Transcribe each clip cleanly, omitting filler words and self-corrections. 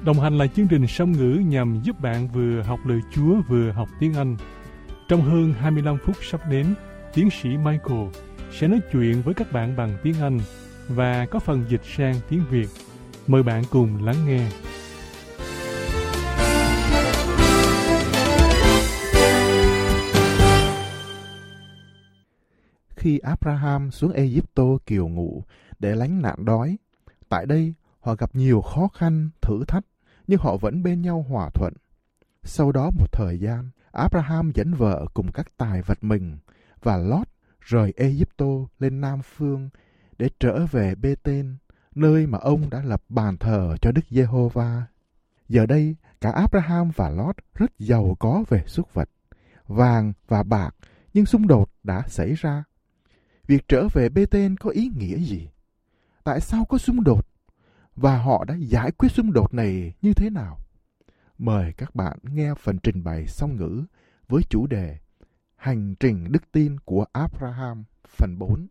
Đồng hành là chương trình song ngữ nhằm giúp bạn vừa học lời Chúa vừa học tiếng Anh. Trong hơn 25 phút sắp đến, tiến sĩ Michael sẽ nói chuyện với các bạn bằng tiếng Anh và có phần dịch sang tiếng Việt. Mời bạn cùng lắng nghe. Khi Abraham xuống Ai-cập kiều ngụ để lánh nạn đói, tại đây họ gặp nhiều khó khăn, thử thách, nhưng họ vẫn bên nhau hòa thuận. Sau đó một thời gian, Abraham dẫn vợ cùng các tài vật mình và Lót rời Ai-cập lên Nam Phương để trở về Bê-tên, nơi mà ông đã lập bàn thờ cho Đức Giê-hô-va. Giờ đây, cả Abraham và Lót rất giàu có về súc vật, vàng và bạc, nhưng xung đột đã xảy ra. Việc trở về Bê-tên có ý nghĩa gì? Tại sao có xung đột? Và họ đã giải quyết xung đột này như thế nào? Mời các bạn nghe phần trình bày song ngữ với chủ đề Hành trình đức tin của Abraham phần 4.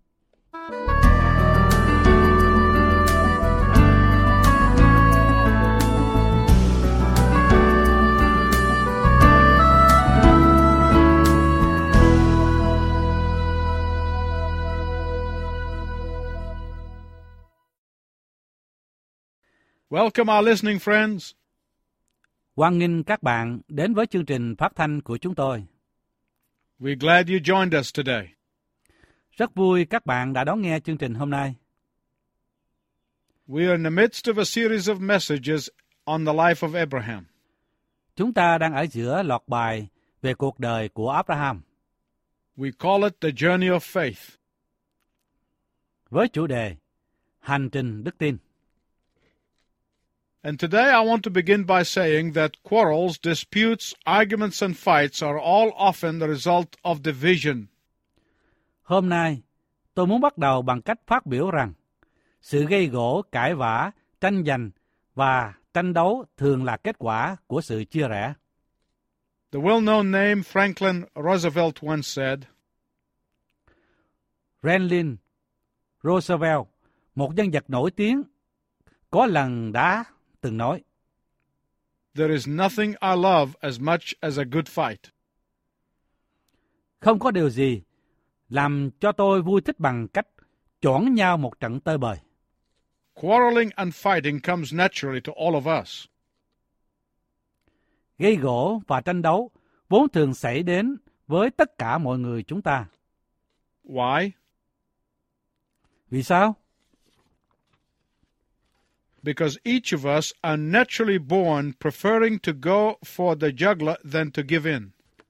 Welcome our listening friends. Hoan nghênh các bạn đến với chương trình phát thanh của chúng tôi. We're glad you joined us today. Rất vui các bạn đã đón nghe chương trình hôm nay. We are in the midst of a series of messages on the life of Abraham. Chúng ta đang ở giữa loạt bài về cuộc đời của Abraham. We call it the journey of faith. Với chủ đề Hành trình đức tin. And today I want to begin by saying that quarrels, disputes, arguments and fights are all often the result of division. Hôm nay, tôi muốn bắt đầu bằng cách phát biểu rằng sự gây gổ, cãi vã, tranh giành và tranh đấu thường là kết quả của sự chia rẽ. The well-known name Franklin Roosevelt once said, Franklin Roosevelt, một nhân vật nổi tiếng, có lần đã từng nói, there is nothing I love as much as a good fight. Không có điều gì làm cho tôi vui thích bằng cách choảng nhau một trận tơi bời. Quarreling and fighting comes naturally to all of us. Gây gổ và tranh đấu vốn thường xảy đến với tất cả mọi người chúng ta. Why? Vì sao? Because each of us are naturally born preferring to go for the jugular than to give in.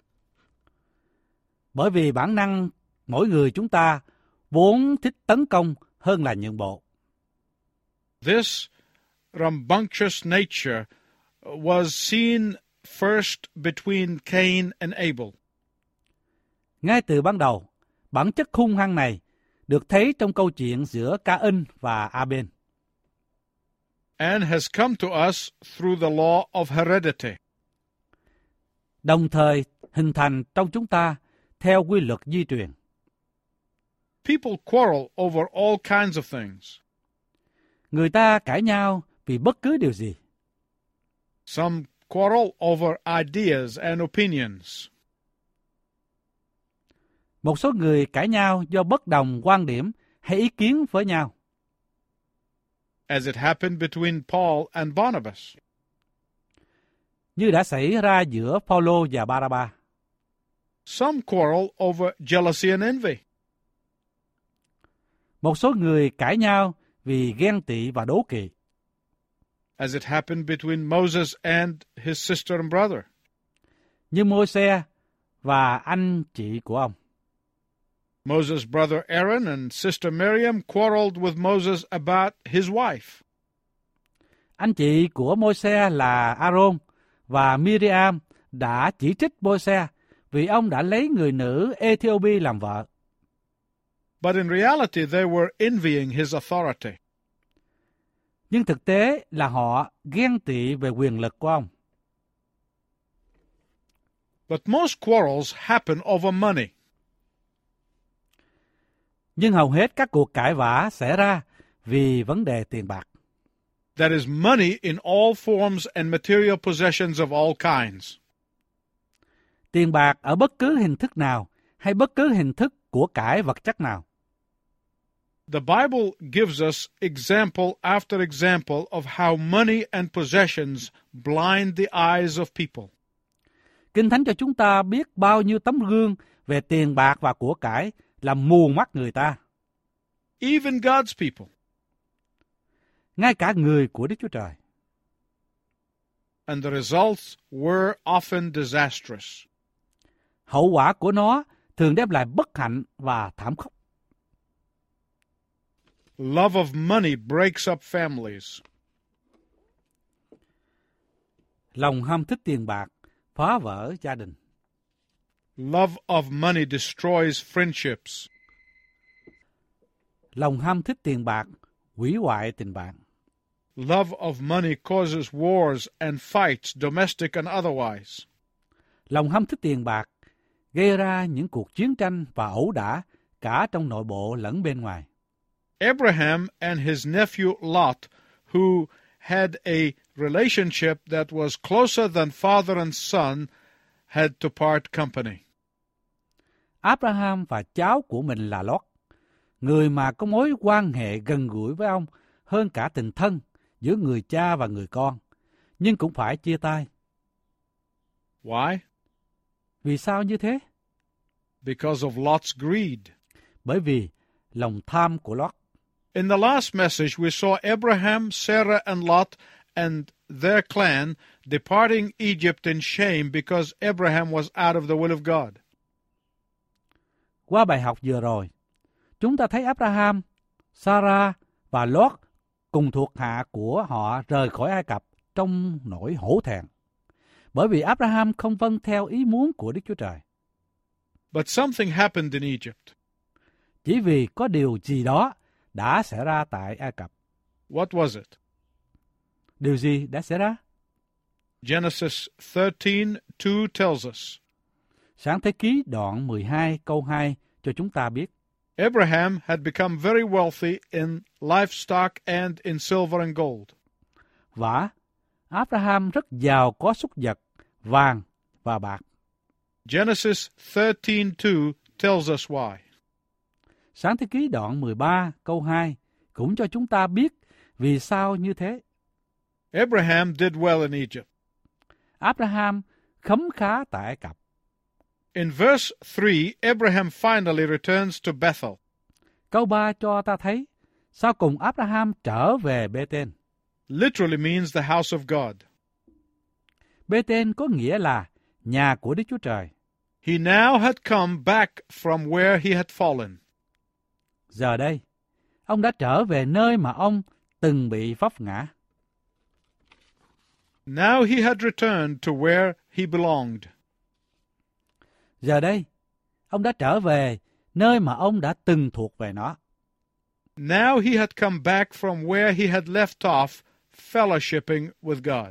Bởi vì bản năng mỗi người chúng ta vốn thích tấn công hơn là nhượng bộ. This rambunctious nature was seen first between Cain and Abel. Ngay từ ban đầu, bản chất hung hăng này được thấy trong câu chuyện giữa Ca-in và A-bên. And has come to us through the law of heredity. Đồng thời hình thành trong chúng ta theo quy luật di truyền. People quarrel over all kinds of things. Người ta cãi nhau vì bất cứ điều gì. Some quarrel over ideas and opinions. Một số người cãi nhau do bất đồng quan điểm hay ý kiến với nhau. As it happened between Paul and Barnabas. Như đã xảy ra giữa Phaolô và Ba-ra-ba. Some quarrel over jealousy and envy. Một số người cãi nhau vì ghen tị và đố kỵ. As it happened between Moses and his sister and brother. Như Môi-se và anh chị của ông. Moses' brother Aaron and sister Miriam quarreled with Moses about his wife. Anh chị của Môi-se là Aaron và Miriam đã chỉ trích Môi-se vì ông đã lấy người nữ Ethiopia làm vợ. But in reality they were envying his authority. Nhưng thực tế là họ ghen tị về quyền lực của ông. But most quarrels happen over money. Nhưng hầu hết các cuộc cãi vã xảy ra vì vấn đề tiền bạc. That is money in all forms and material possessions of all kinds. Tiền bạc ở bất cứ hình thức nào hay bất cứ hình thức của cải vật chất nào. The Bible gives us example after example of how money and possessions blind the eyes of people. Kinh Thánh cho chúng ta biết bao nhiêu tấm gương về tiền bạc và của cải làm mù mắt người ta. Even God's people. Ngay cả người của Đức Chúa Trời. And the results were often disastrous. Hậu quả của nó thường đem lại bất hạnh và thảm khốc. Love of money breaks up families. Lòng ham thích tiền bạc phá vỡ gia đình. Love of money destroys friendships. Lòng ham thích tiền bạc hủy hoại tình bạn. Love of money causes wars and fights, domestic and otherwise. Lòng ham thích tiền bạc gây ra những cuộc chiến tranh và ẩu đả cả trong nội bộ lẫn bên ngoài. Abraham and his nephew Lot, who had a relationship that was closer than father and son, had to part company. Abraham và cháu của mình là Lót, người mà có mối quan hệ gần gũi với ông hơn cả tình thân giữa người cha và người con, nhưng cũng phải chia tay. Why? Vì sao như thế? Because of Lot's greed. Bởi vì lòng tham của Lót. In the last message, we saw Abraham, Sarah, and Lot and their clan departing Egypt in shame because Abraham was out of the will of God. Qua bài học vừa rồi, chúng ta thấy Abraham, Sarah và Lót cùng thuộc hạ của họ rời khỏi Ai Cập trong nỗi hổ thẹn, bởi vì Abraham không vâng theo ý muốn của Đức Chúa Trời. But something happened in Egypt. Chỉ vì có điều gì đó đã xảy ra tại Ai Cập. What was it? Điều gì đã xảy ra? Genesis 13:2 tells us. Sáng thế ký đoạn 12 câu 2 cho chúng ta biết. Abraham had become very wealthy in livestock and in silver and gold. Và Abraham rất giàu có súc vật, vàng và bạc. Genesis 13:2 tells us why. Sáng thế ký đoạn 13 câu 2 cũng cho chúng ta biết vì sao như thế. Abraham did well in Egypt. Abraham khấm khá tại Ai Cập. In verse 3, Abraham finally returns to Bethel. Câu 3 cho ta thấy, sau cùng Abraham trở về Bê-tên. Literally means the house of God. Bê-tên có nghĩa là nhà của Đức Chúa Trời. He now had come back from where he had fallen. Giờ đây, ông đã trở về nơi mà ông từng bị vấp ngã. Now he had returned to where he belonged. Giờ đây, ông đã trở về nơi mà ông đã từng thuộc về nó. Now he had come back from where he had left off fellowshipping with God.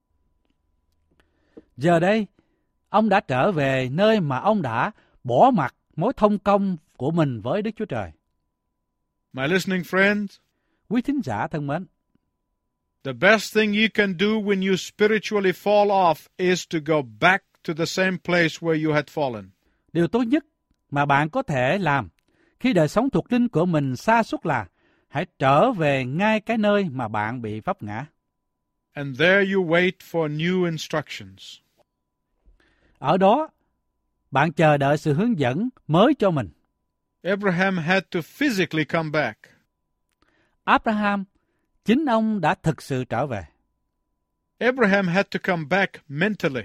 Giờ đây, ông đã trở về nơi mà ông đã bỏ mặc mối thông công của mình với Đức Chúa Trời. My listening friends, Quý thính giả thân mến, the best thing you can do when you spiritually fall off is to go back to the same place where you had fallen. điều tốt nhất mà bạn có thể làm khi đời sống thuộc linh của mình sa sút là hãy trở về ngay cái nơi mà bạn bị vấp ngã. And there you wait for new instructions. Ở đó, bạn chờ đợi sự hướng dẫn mới cho mình. Abraham had to physically come back. Abraham, chính ông đã thực sự trở về. Abraham had to come back mentally.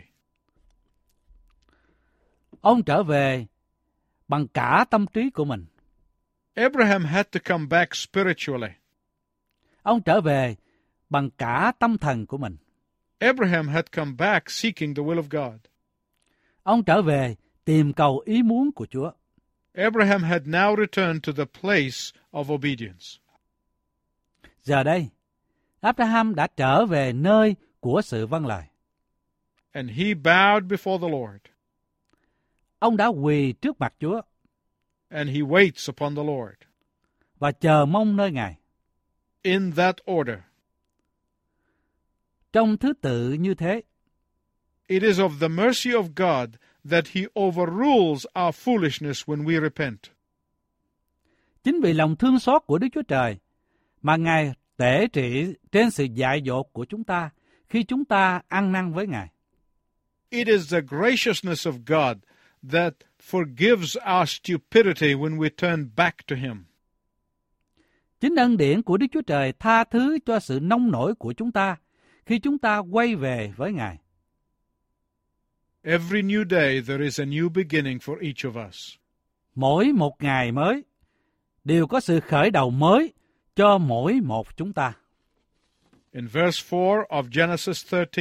Ông trở về bằng cả tâm trí của mình. Abraham had to come back spiritually. Ông trở về bằng cả tâm thần của mình. Abraham had come back seeking the will of God. Ông trở về tìm cầu ý muốn của Chúa. Abraham had now returned to the place of obedience. Giờ đây, Abraham đã trở về nơi của sự vâng lời. And he bowed before the Lord. Ông đã quỳ trước mặt Chúa And he waits upon the Lord. và chờ mong nơi Ngài. In that order. trong thứ tự như thế. It is of the mercy of God that He overrules our foolishness when we repent. Chính vì lòng thương xót của Đức Chúa Trời mà Ngài tể trị trên sự dại dột của chúng ta khi chúng ta ăn năn với Ngài. It is the graciousness of God that forgives our stupidity when we turn back to Him. Chính ân điển của Đức Chúa Trời tha thứ cho sự nông nổi của chúng ta khi chúng ta quay về với Ngài. Every new day there is a new beginning for each of us. Mỗi một ngày mới đều có sự khởi đầu mới cho mỗi một chúng ta. In verse 4 of Genesis 13,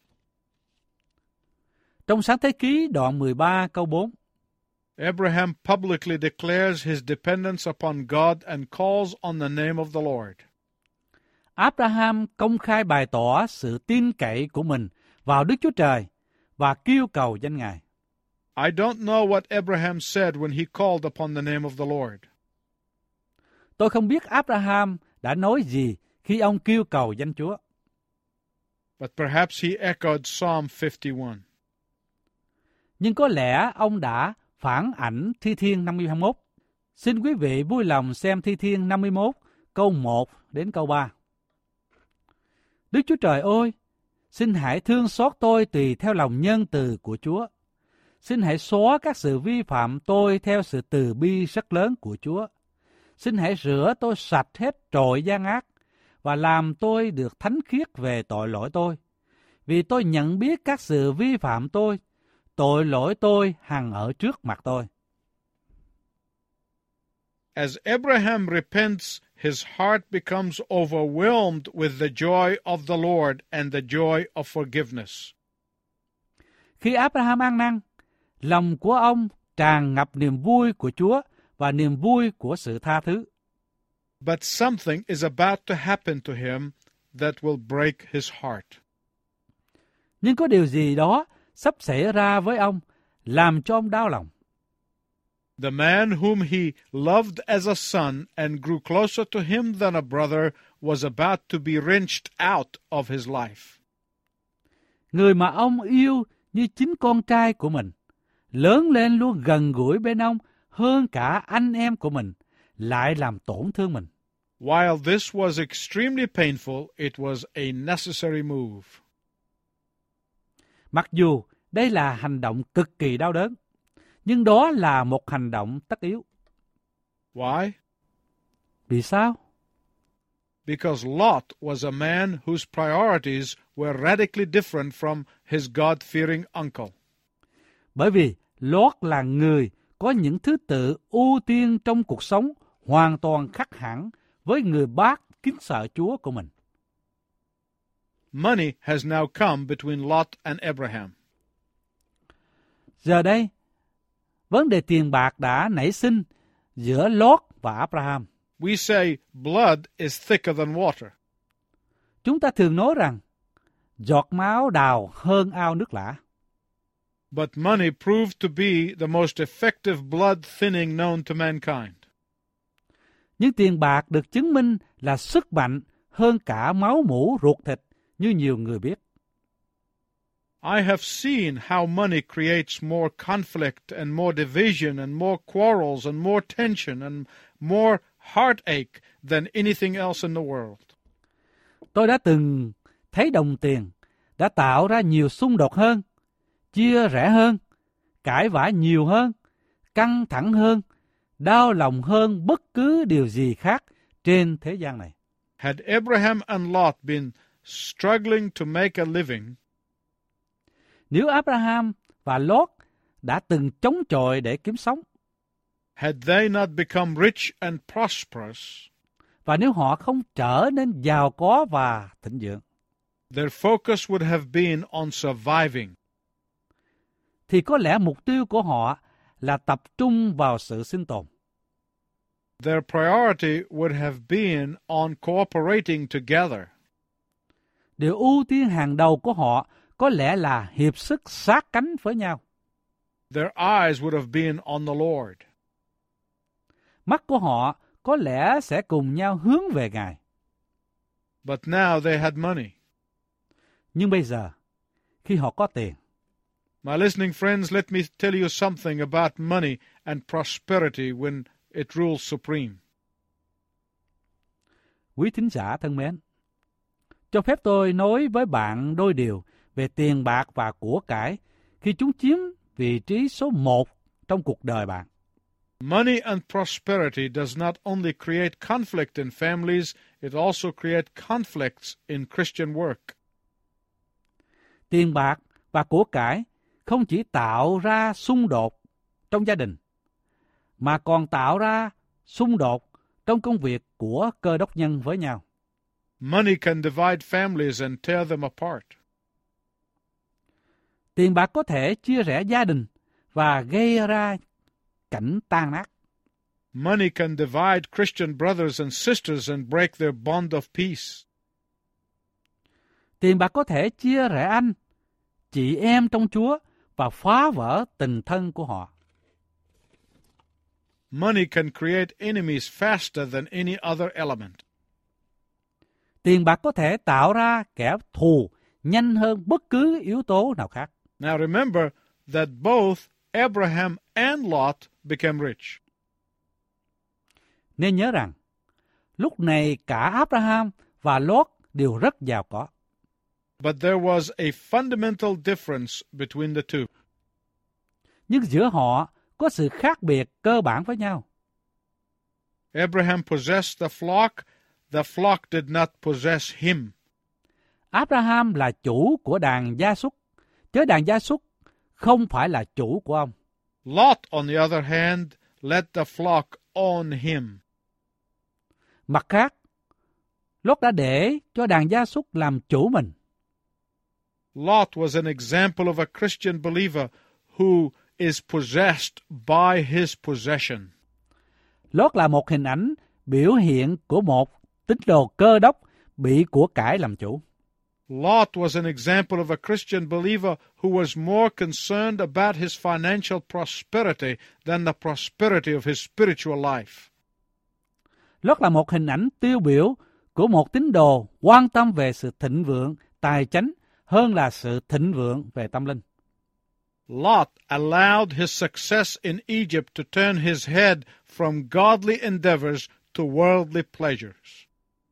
Trong Sáng Thế Ký đoạn 13 câu 4, Abraham publicly declares his dependence upon God and calls on the name of the Lord. Abraham công khai bày tỏ sự tin cậy của mình vào Đức Chúa Trời và kêu cầu danh Ngài. I don't know what Abraham said when he called upon the name of the Lord. Tôi không biết Abraham đã nói gì khi ông kêu cầu danh Chúa. But perhaps he echoed Psalm 51. Nhưng có lẽ ông đã phản ảnh Thi Thiên 51. Xin quý vị vui lòng xem Thi Thiên 51 câu 1 đến câu 3. Đức Chúa Trời ơi, xin hãy thương xót tôi tùy theo lòng nhân từ của Chúa. Xin hãy xóa các sự vi phạm tôi theo sự từ bi rất lớn của Chúa. Xin hãy rửa tôi sạch hết trội gian ác và làm tôi được thánh khiết về tội lỗi tôi. Vì tôi nhận biết các sự vi phạm tôi, tội lỗi tôi hằng ở trước mặt tôi. As Abraham repents, his heart becomes overwhelmed with the joy of the Lord and the joy of forgiveness. Khi Abraham ăn năn, lòng của ông tràn ngập niềm vui của Chúa và niềm vui của sự tha thứ. But something is about to happen to him that will break his heart. Nhưng có điều gì đó sắp xảy ra với ông, làm cho ông đau lòng. The man whom he loved as a son and grew closer to him than a brother was about to be wrenched out of his life. Người mà ông yêu như chính con trai của mình, lớn lên luôn gần gũi bên ông hơn cả anh em của mình, lại làm tổn thương mình. While this was extremely painful, it was a necessary move. Mặc dù đây là hành động cực kỳ đau đớn, nhưng đó là một hành động tất yếu. Why? Vì sao? Because Lot was a man whose priorities were radically different from his God-fearing uncle. Bởi vì Lót là người có những thứ tự ưu tiên trong cuộc sống hoàn toàn khác hẳn với người bác kính sợ Chúa của mình. Money has now come between Lot and Abraham. Giờ đây, vấn đề tiền bạc đã nảy sinh giữa Lót và Abraham. We say blood is thicker than water. Chúng ta thường nói rằng giọt máu đào hơn ao nước lã. But money proved to be the most effective blood thinning known to mankind. Nhưng tiền bạc được chứng minh là sức mạnh hơn cả máu mủ ruột thịt như nhiều người biết. I have seen how money creates more conflict and more division and more quarrels and more tension and more heartache than anything else in the world. Tôi đã từng thấy đồng tiền đã tạo ra nhiều xung đột hơn, chia rẽ hơn, cãi vã nhiều hơn, căng thẳng hơn, đau lòng hơn bất cứ điều gì khác trên thế gian này. Had Abraham and Lot been struggling to make a living, nếu Abraham và Lót đã từng chống chọi để kiếm sống, had they not become rich and prosperous, và nếu họ không trở nên giàu có và thịnh vượng, their focus would have been on surviving. thì có lẽ mục tiêu của họ là tập trung vào sự sinh tồn. Their priority would have been on cooperating together. Điều ưu tiên hàng đầu của họ có lẽ là hiệp sức sát cánh với nhau. Their eyes would have been on the Lord. Mắt của họ có lẽ sẽ cùng nhau hướng về Ngài. But now they had money. Nhưng bây giờ, khi họ có tiền, My listening friends, let me tell you something about money and prosperity when it rules supreme. quý thính giả thân mến, cho phép tôi nói với bạn đôi điều về tiền bạc và của cải khi chúng chiếm vị trí số 1 trong cuộc đời bạn. Money and prosperity does not only create conflict in families, it also creates conflicts in Christian work. Tiền bạc và của cải không chỉ tạo ra xung đột trong gia đình, mà còn tạo ra xung đột trong công việc của cơ đốc nhân với nhau. Money can divide families and tear them apart. Tiền bạc có thể chia rẽ gia đình và gây ra cảnh tan nát. Money can divide Christian brothers and sisters and break their bond of peace. Tiền bạc có thể chia rẽ anh, chị em trong Chúa và phá vỡ tình thân của họ. Money can create enemies faster than any other element. Tiền bạc có thể tạo ra kẻ thù nhanh hơn bất cứ yếu tố nào khác. Now remember that both Abraham and Lot became rich. Nên nhớ rằng, lúc này cả Abraham và Lot đều rất giàu có. But there was a fundamental difference between the two. Nhưng giữa họ có sự khác biệt cơ bản với nhau. Abraham possessed the flock did not possess him. Abraham là chủ của đàn gia súc, chứ đàn gia súc không phải là chủ của ông. Lot, on the other hand, let the flock own him. Mặt khác, Lot đã để cho đàn gia súc làm chủ mình. Lot was an example of a Christian believer who is possessed by his possession. Lot là một hình ảnh biểu hiện của một tín đồ cơ đốc bị của cải làm chủ. Lot was an example of a Christian believer who was more concerned about his financial prosperity than the prosperity of his spiritual life. Lot là một hình ảnh tiêu biểu của một tín đồ quan tâm về sự thịnh vượng tài chánh hơn là sự thịnh vượng về tâm linh. Lot allowed his success in Egypt to turn his head from godly endeavors to worldly pleasures.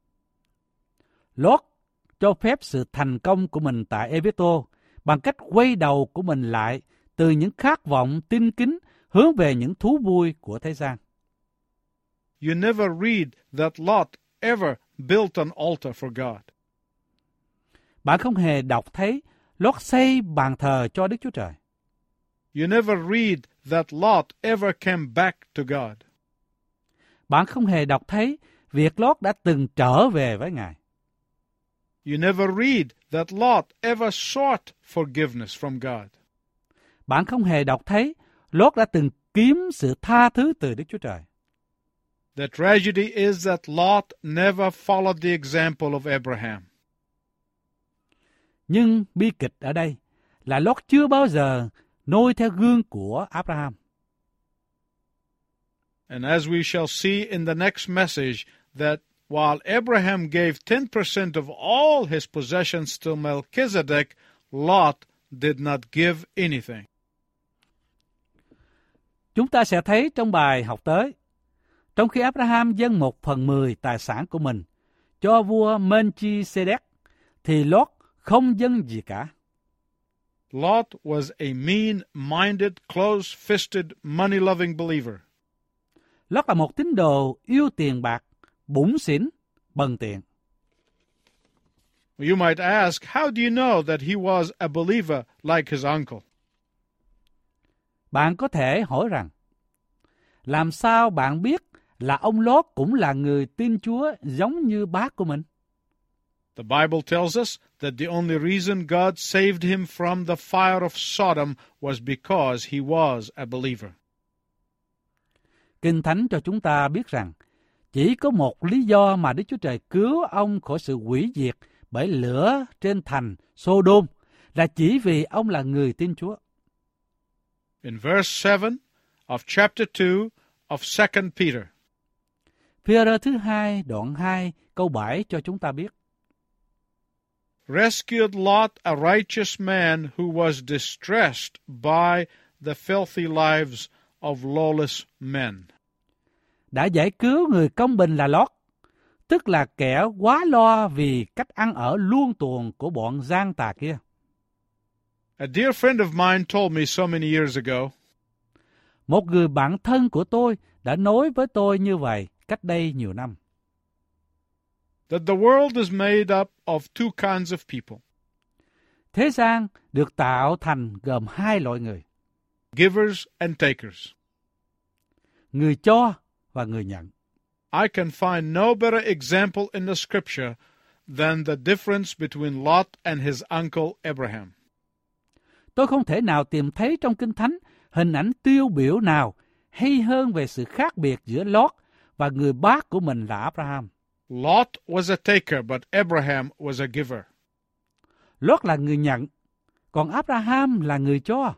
Lot cho phép sự thành công của mình tại Ê-bê-tô bằng cách quay đầu của mình lại từ những khát vọng tin kính hướng về những thú vui của thế gian. You never read that Lot ever built an altar for God. Bạn không hề đọc thấy Lot xây bàn thờ cho Đức Chúa Trời. You never read that Lot ever came back to God. Bạn không hề đọc thấy việc Lot đã từng trở về với Ngài. You never read that Lot ever sought forgiveness from God. Bạn không hề đọc thấy Lot đã từng kiếm sự tha thứ từ Đức Chúa Trời. The tragedy is that Lot never followed the example of Abraham. Nhưng bi kịch ở đây là Lot chưa bao giờ noi theo gương của Abraham. And as we shall see in the next message, that while Abraham gave 10% of all his possessions to Melchizedek, Lot did not give anything. Chúng ta sẽ thấy trong bài học tới, trong khi Abraham dâng 1/10 tài sản của mình cho vua Melchizedek, thì Lot không dâng gì cả. Lot was a mean-minded, close-fisted, money-loving believer. Lot là một tín đồ yêu tiền bạc, bủn xỉn, bần tiện. You might ask, how do you know that he was a believer like his uncle? Bạn có thể hỏi rằng, làm sao bạn biết là ông Lot cũng là người tin Chúa giống như bác của mình? The Bible tells us that the only reason God saved him from the fire of Sodom was because he was a believer. Kinh Thánh cho chúng ta biết rằng, chỉ có một lý do mà Đức Chúa Trời cứu ông khỏi sự hủy diệt bởi lửa trên thành Sodom, là chỉ vì ông là người tin Chúa. In verse 7 of chapter 2 of 2 Peter, Phi-e-rơ thứ 2 đoạn 2 câu 7 cho chúng ta biết. rescued Lot, a righteous man who was distressed by the filthy lives of lawless men. Đã giải cứu người công bình là Lót, tức là kẻ quá lo vì cách ăn ở luông tuồng của bọn gian tà kia. A dear friend of mine told me so many years ago, Một người bạn thân của tôi đã nói với tôi như vậy cách đây nhiều năm, that the world is made up of two kinds of people, thế gian được tạo thành gồm hai loại người, givers and takers. người cho và người nhận. I can find no better example in the scripture than the difference between Lot and his uncle Abraham. Tôi không thể nào tìm thấy trong Kinh Thánh hình ảnh tiêu biểu nào hay hơn về sự khác biệt giữa Lót và người bác của mình là Abraham. Lot was a taker, but Abraham was a giver. Lót là người nhận, còn Abraham là người cho.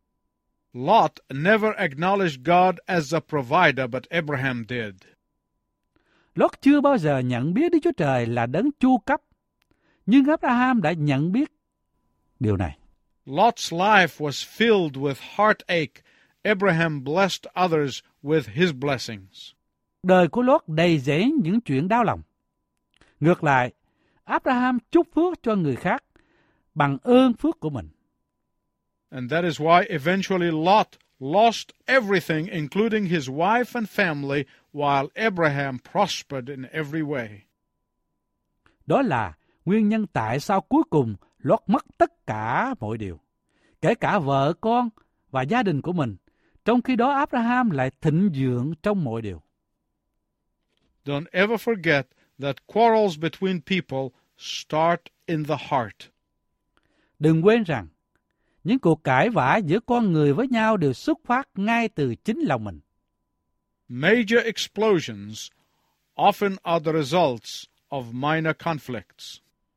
Lot never acknowledged God as a provider, but Abraham did. Lót chưa bao giờ nhận biết Đức Chúa Trời là đấng chu cấp, nhưng Abraham đã nhận biết điều này. Lot's life was filled with heartache. Abraham blessed others with his blessings. Đời của Lót đầy rẫy những chuyện đau lòng. Ngược lại, Abraham chúc phước cho người khác bằng ơn phước của mình. And that is why eventually Lot lost everything, including his wife and family, while Abraham prospered in every way. Đó là nguyên nhân tại sao cuối cùng Lót mất tất cả mọi điều, kể cả vợ con và gia đình của mình, trong khi đó Abraham lại thịnh vượng trong mọi điều. Don't ever forget that quarrels between people start in the heart. Đừng quên rằng, những cuộc cãi vã giữa con người với nhau đều xuất phát ngay từ chính lòng mình. Major explosions often are the results of minor conflicts.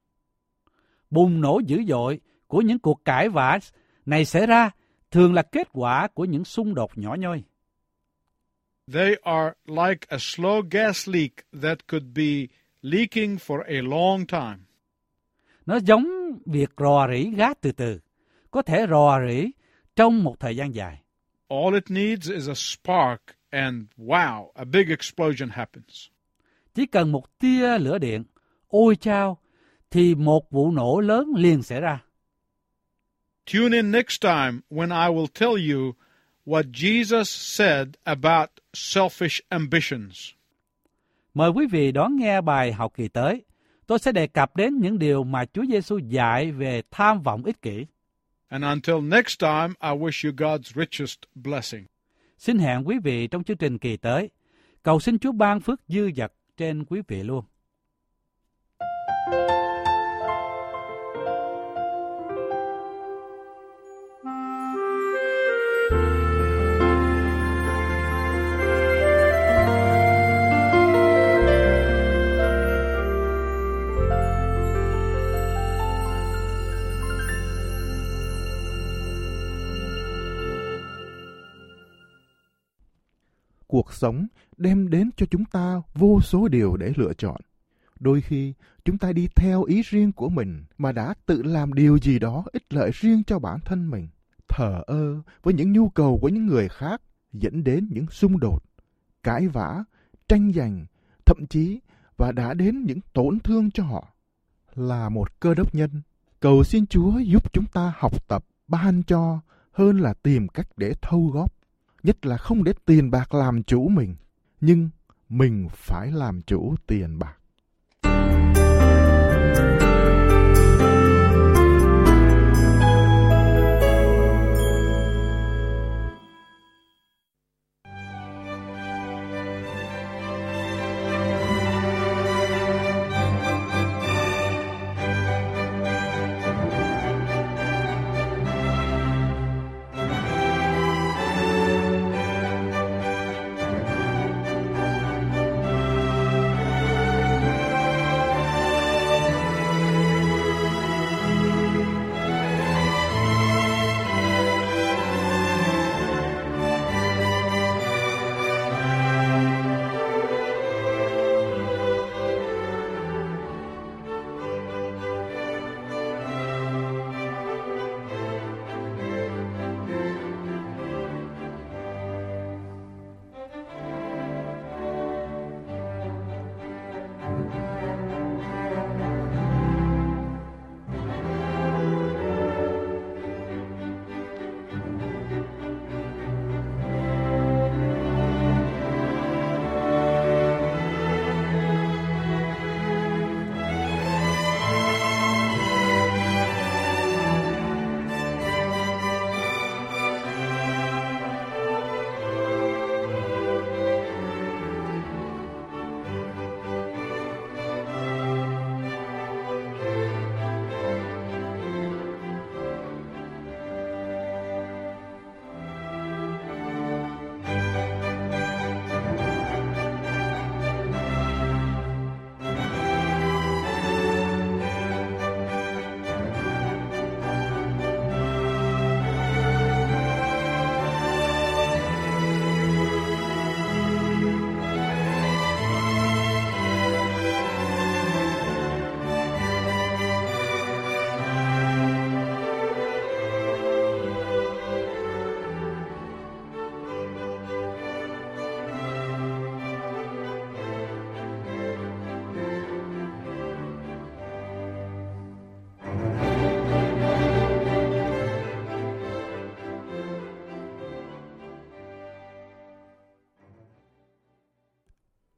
Bùng nổ dữ dội của những cuộc cãi vã này xảy ra thường là kết quả của những xung đột nhỏ nhoi. They are like a slow gas leak that could be leaking for a long time. Nó giống việc rò rỉ gác từ từ, có thể rò rỉ trong một thời gian dài. All it needs is a spark and wow, a big explosion happens. Chỉ cần một tia lửa điện, ôi chao, thì một vụ nổ lớn liền xảy ra. Tune in next time when I will tell you what Jesus said about selfish ambitions. Mời quý vị đón nghe bài học kỳ tới. Tôi sẽ đề cập đến những điều mà Chúa Giêsu dạy về tham vọng ích kỷ. And until next time, I wish you God's richest blessing. Xin hẹn quý vị trong chương trình kỳ tới. Cầu xin Chúa ban phước dư dật trên quý vị luôn. Cuộc sống đem đến cho chúng ta vô số điều để lựa chọn. Đôi khi, chúng ta đi theo ý riêng của mình mà đã tự làm điều gì đó ích lợi riêng cho bản thân mình. Thờ ơ với những nhu cầu của những người khác dẫn đến những xung đột, cãi vã, tranh giành, thậm chí và đã đến những tổn thương cho họ. Là một cơ đốc nhân, cầu xin Chúa giúp chúng ta học tập, ban cho hơn là tìm cách để thâu góp. Nhất là không để tiền bạc làm chủ mình, nhưng mình phải làm chủ tiền bạc.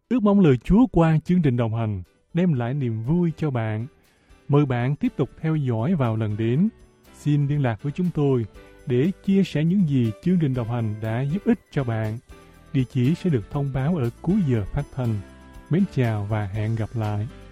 Ước mong lời Chúa qua chương trình đồng hành đem lại niềm vui cho bạn. Mời bạn tiếp tục theo dõi vào lần đến. Xin liên lạc với chúng tôi để chia sẻ những gì chương trình đồng hành đã giúp ích cho bạn. Địa chỉ sẽ được thông báo ở cuối giờ phát thanh. Mến chào và hẹn gặp lại.